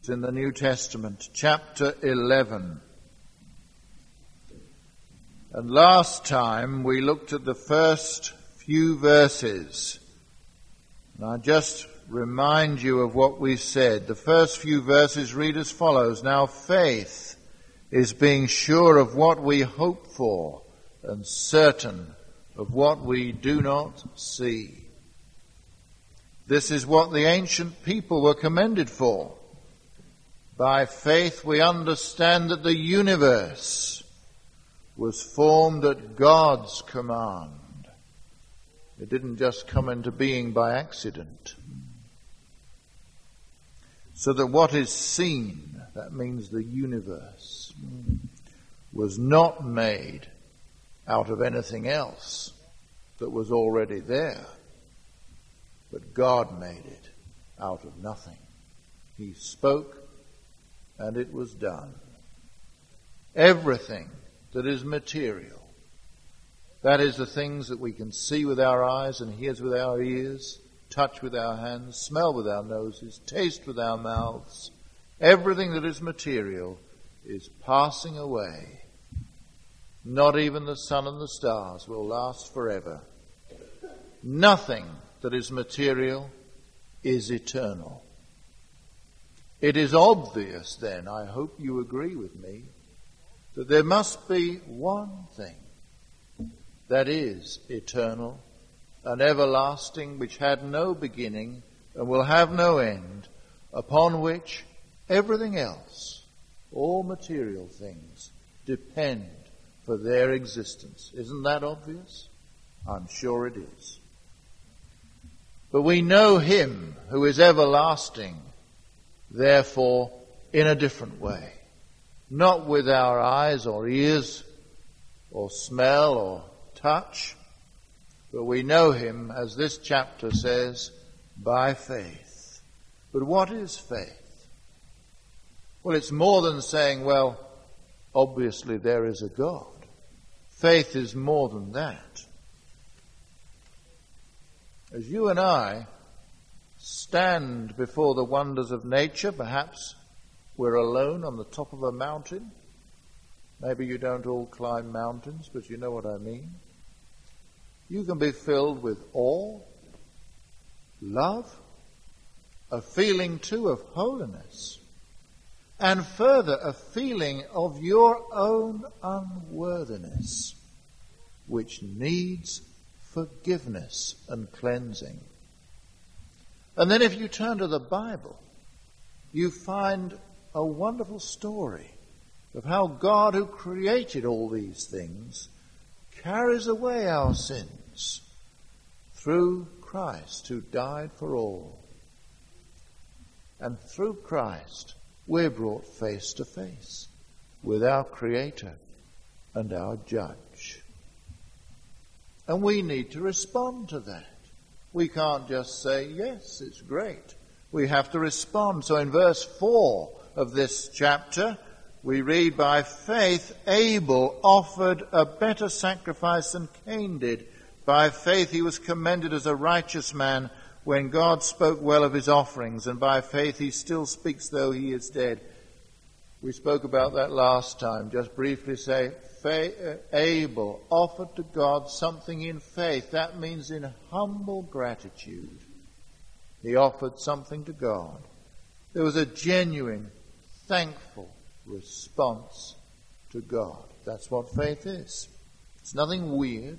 in the New Testament, chapter 11. And last time we looked at the first few verses. And I just remind you of what we said. The first few verses read as follows. Now faith is being sure of what we hope for and certain of what we do not see. This is what the ancient people were commended for. By faith we understand that the universe was formed at God's command. It didn't just come into being by accident. So that what is seen, that means the universe, was not made out of anything else that was already there. But God made it out of nothing. He spoke and it was done. Everything that is material, that is the things that we can see with our eyes and hear with our ears, touch with our hands, smell with our noses, taste with our mouths. Everything that is material is passing away. Not even the sun and the stars will last forever. Nothing that is material is eternal. It is obvious then, I hope you agree with me, that there must be one thing that is eternal and everlasting, which had no beginning and will have no end, upon which everything else, all material things, depend for their existence. Isn't that obvious? I'm sure it is. But we know him who is everlasting, therefore, in a different way. Not with our eyes or ears or smell or touch, but we know him, as this chapter says, by faith. But what is faith? Well, it's more than saying, well, obviously there is a God. Faith is more than that. As you and I stand before the wonders of nature, perhaps we're alone on the top of a mountain. Maybe you don't all climb mountains, but you know what I mean. You can be filled with awe, love, a feeling too of holiness, and further a feeling of your own unworthiness, which needs forgiveness and cleansing. And then if you turn to the Bible, you find a wonderful story of how God, who created all these things, carries away our sins through Christ, who died for all. And through Christ, we're brought face to face with our Creator and our Judge. And we need to respond to that. We can't just say, yes, it's great. We have to respond. So in verse 4 of this chapter, we read, by faith Abel offered a better sacrifice than Cain did. By faith he was commended as a righteous man when God spoke well of his offerings, and by faith he still speaks though he is dead. We spoke about that last time. Just briefly say, Abel offered to God something in faith. That means in humble gratitude. He offered something to God. There was a genuine, thankful response to God. That's what faith is. It's nothing weird.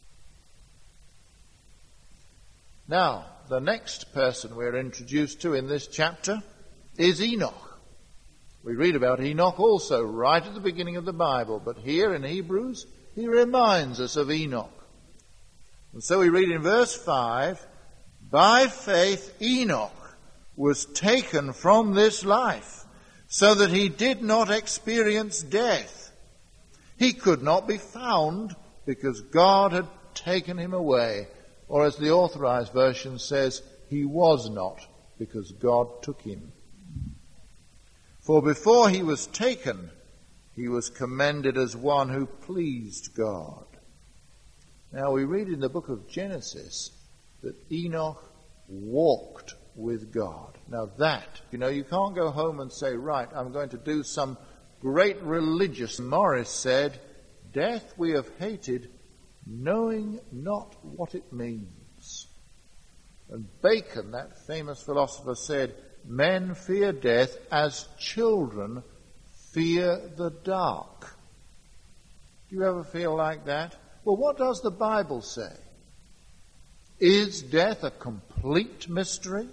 Now, the next person we're introduced to in this chapter is Enoch. We read about Enoch also right at the beginning of the Bible, but here in Hebrews, he reminds us of Enoch. And so we read in verse 5, by faith Enoch was taken from this life, so that he did not experience death. He could not be found because God had taken him away. Or as the Authorized Version says, he was not because God took him. For before he was taken, he was commended as one who pleased God. Now we read in the book of Genesis that Enoch walked with God. Now that, you can't go home and say, right, I'm going to do some great religious. Morris said, death we have hated, knowing not what it means. And Bacon, that famous philosopher, said, men fear death as children fear the dark. Do you ever feel like that? Well, what does the Bible say? Is death a complete mystery?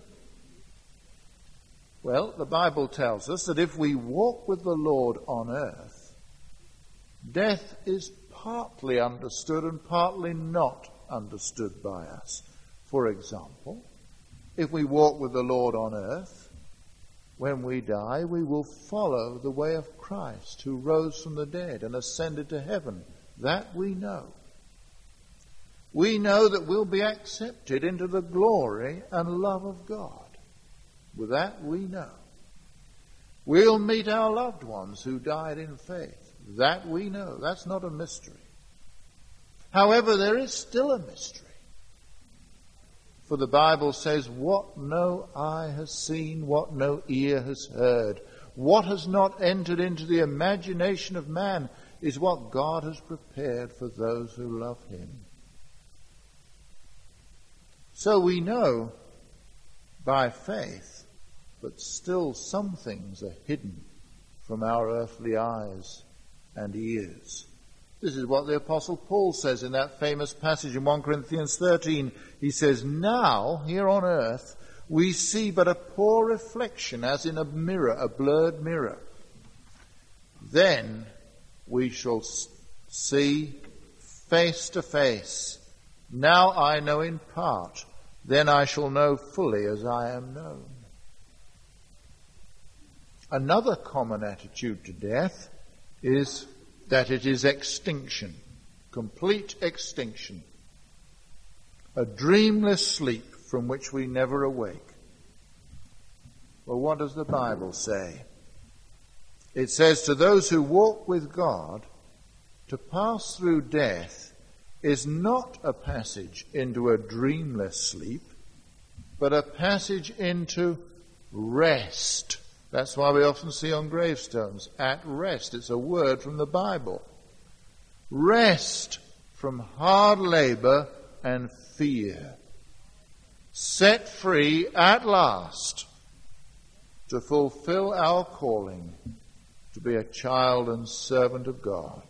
Well, the Bible tells us that if we walk with the Lord on earth, death is partly understood and partly not understood by us. For example, if we walk with the Lord on earth, when we die, we will follow the way of Christ, who rose from the dead and ascended to heaven. That we know. We know that we'll be accepted into the glory and love of God. With that we know. We'll meet our loved ones who died in faith. That we know. That's not a mystery. However, there is still a mystery. For the Bible says, what no eye has seen, what no ear has heard, what has not entered into the imagination of man is what God has prepared for those who love him. So we know by faith, but still some things are hidden from our earthly eyes and ears. This is what the Apostle Paul says in that famous passage in 1 Corinthians 13. He says, now, here on earth, we see but a poor reflection as in a mirror, a blurred mirror. Then we shall see face to face. Now I know in part, then I shall know fully as I am known. Another common attitude to death is that it is extinction, complete extinction, a dreamless sleep from which we never awake. Well, what does the Bible say? It says, to those who walk with God, to pass through death is not a passage into a dreamless sleep, but a passage into rest. That's why we often see on gravestones, at rest. It's a word from the Bible. Rest from hard labor and fear. Set free at last to fulfill our calling to be a child and servant of God.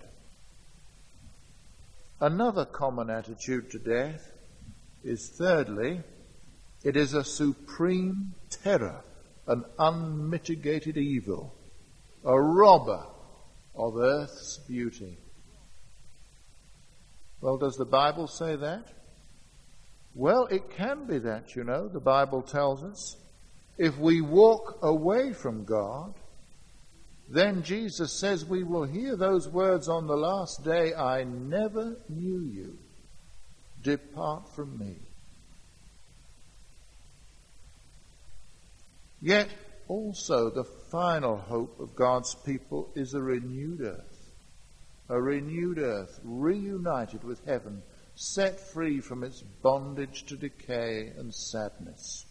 Another common attitude to death is, thirdly, it is a supreme terror, an unmitigated evil, a robber of earth's beauty. Well, does the Bible say that? Well, it can be that, the Bible tells us. If we walk away from God, then Jesus says we will hear those words on the last day, I never knew you. Depart from me. Yet also the final hope of God's people is a renewed earth, reunited with heaven, set free from its bondage to decay and sadness.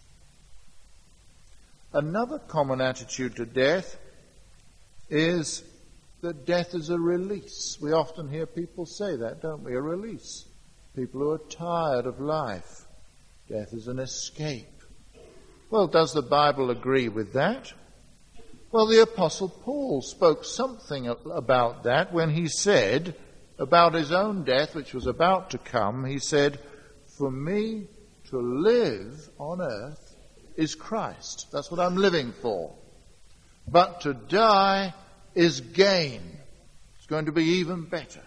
Another common attitude to death is that death is a release. We often hear people say that, don't we? A release. People who are tired of life. Death is an escape. Well, does the Bible agree with that? Well, the Apostle Paul spoke something about that when he said about his own death, which was about to come. He said, for me to live on earth is Christ. That's what I'm living for. But to die is gain. It's going to be even better.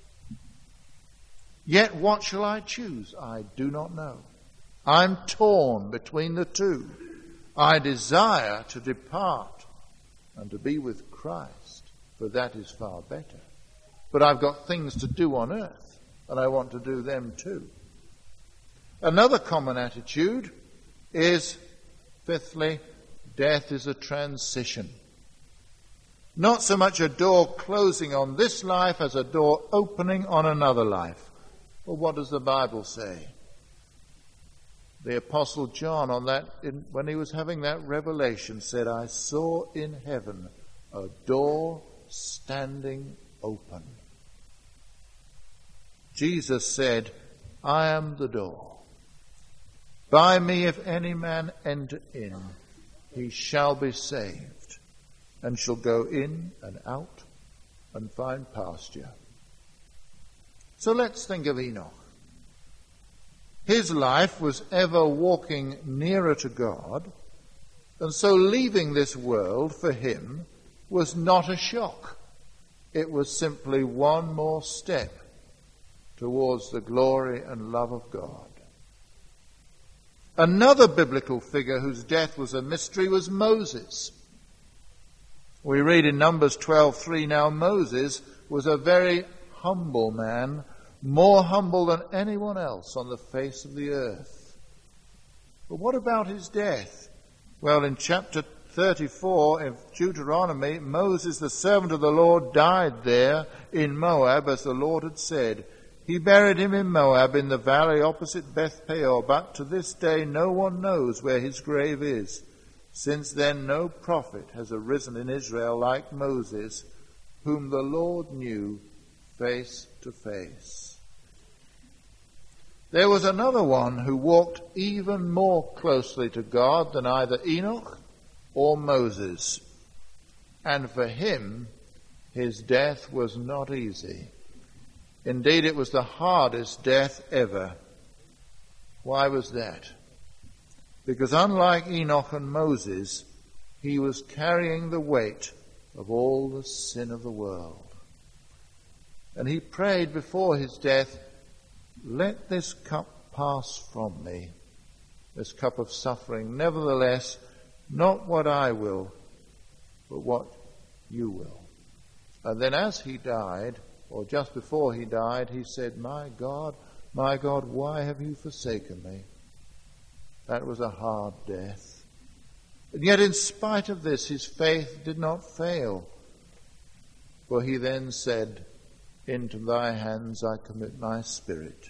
Yet what shall I choose? I do not know. I'm torn between the two. I desire to depart and to be with Christ, for that is far better. But I've got things to do on earth, and I want to do them too. Another common attitude is, fifthly, death is a transition. Not so much a door closing on this life as a door opening on another life. Well, what does the Bible say? The Apostle John, when he was having that revelation, said, I saw in heaven a door standing open. Jesus said, I am the door. By me, if any man enter in, he shall be saved, and shall go in and out and find pasture. So let's think of Enoch. His life was ever walking nearer to God, and so leaving this world for him was not a shock. It was simply one more step towards the glory and love of God. Another biblical figure whose death was a mystery was Moses. We read in Numbers 12:3, now Moses was a very humble man, more humble than anyone else on the face of the earth. But what about his death? Well, in chapter 34 of Deuteronomy, Moses, the servant of the Lord, died there in Moab, as the Lord had said. He buried him in Moab, in the valley opposite Beth Peor, but to this day no one knows where his grave is. Since then no prophet has arisen in Israel like Moses, whom the Lord knew face to face. There was another one who walked even more closely to God than either Enoch or Moses. And for him, his death was not easy. Indeed, it was the hardest death ever. Why was that? Because unlike Enoch and Moses, he was carrying the weight of all the sin of the world. And he prayed before his death, let this cup pass from me, this cup of suffering. Nevertheless, not what I will, but what you will. And then as he died, or just before he died, he said, my God, why have you forsaken me? That was a hard death. And yet in spite of this, his faith did not fail. For he then said, into thy hands I commit my spirit.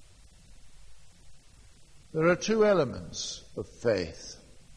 There are two elements of faith.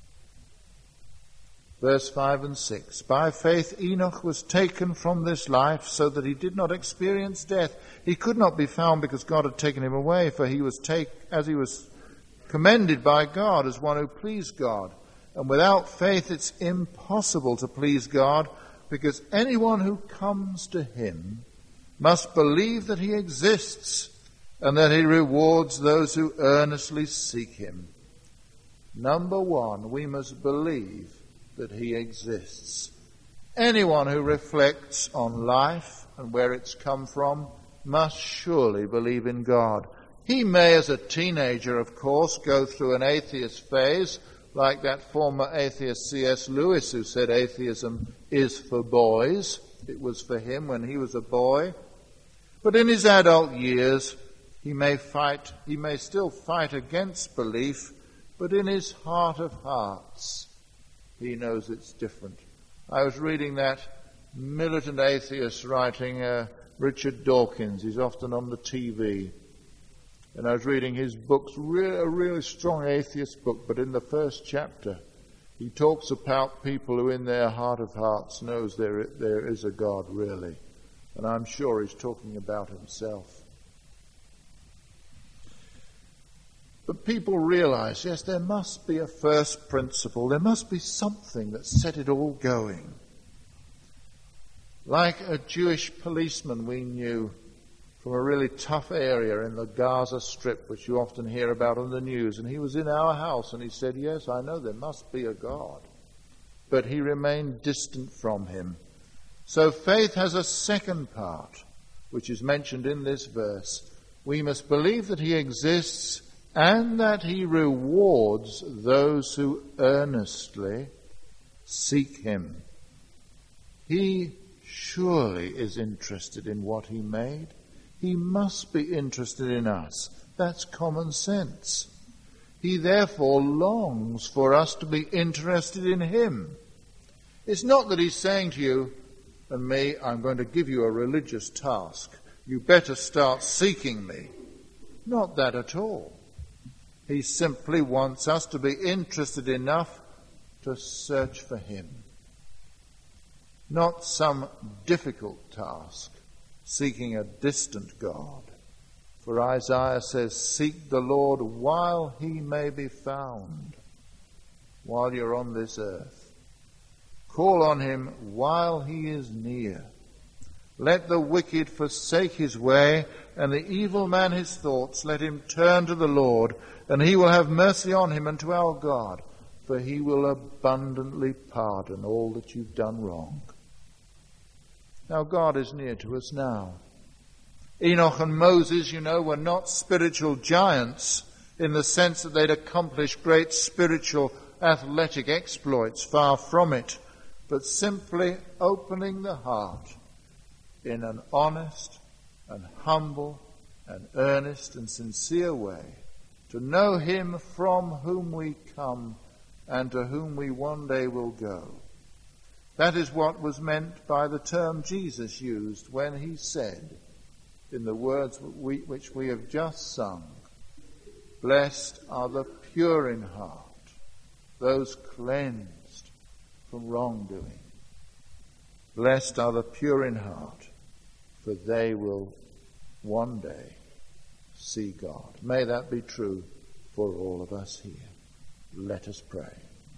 Verse 5 and 6. By faith Enoch was taken from this life so that he did not experience death. He could not be found because God had taken him away, for he was commended by God as one who pleased God. And without faith it's impossible to please God, because anyone who comes to him must believe that he exists and that he rewards those who earnestly seek him. Number one, we must believe that he exists. Anyone who reflects on life and where it's come from must surely believe in God. He may, as a teenager, of course, go through an atheist phase, like that former atheist C.S. Lewis, who said atheism is for boys. It was for him when he was a boy. But in his adult years, he may still fight against belief, but in his heart of hearts, he knows it's different. I was reading that militant atheist writing, Richard Dawkins. He's often on the TV. And I was reading his books, a really strong atheist book, but in the first chapter, he talks about people who in their heart of hearts knows there is a God, really. And I'm sure he's talking about himself. But people realize, yes, there must be a first principle. There must be something that set it all going. Like a Jewish policeman we knew from a really tough area in the Gaza Strip, which you often hear about on the news. And he was in our house and he said, yes, I know there must be a God. But he remained distant from him. So faith has a second part, which is mentioned in this verse. We must believe that he exists and that he rewards those who earnestly seek him. He surely is interested in what he made. He must be interested in us. That's common sense. He therefore longs for us to be interested in him. It's not that he's saying to you and me, I'm going to give you a religious task. You better start seeking me. Not that at all. He simply wants us to be interested enough to search for him. Not some difficult task, seeking a distant God. For Isaiah says, seek the Lord while he may be found, while you're on this earth. Call on him while he is near. Let the wicked forsake his way, and the evil man his thoughts. Let him turn to the Lord, and he will have mercy on him and to our God, for he will abundantly pardon all that you've done wrong. Now God is near to us now. Enoch and Moses, were not spiritual giants in the sense that they'd accomplished great spiritual athletic exploits, far from it, but simply opening the heart in an honest and humble and earnest and sincere way to know him from whom we come and to whom we one day will go. That is what was meant by the term Jesus used when he said, in the words which we have just sung, blessed are the pure in heart, those cleansed from wrongdoing. Blessed are the pure in heart, for they will one day see God. May that be true for all of us here. Let us pray.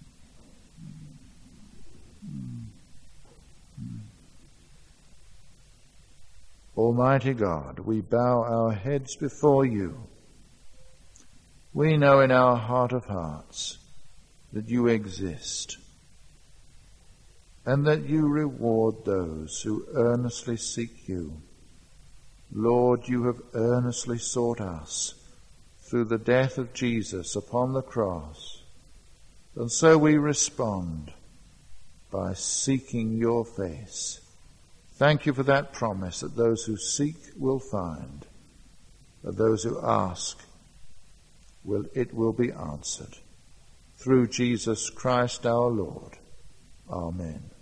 Almighty God, we bow our heads before you. We know in our heart of hearts that you exist and that you reward those who earnestly seek you. Lord, you have earnestly sought us through the death of Jesus upon the cross, and so we respond by seeking your face. Thank you for that promise that those who seek will find, that those who ask it will be answered. Through Jesus Christ our Lord. Amen.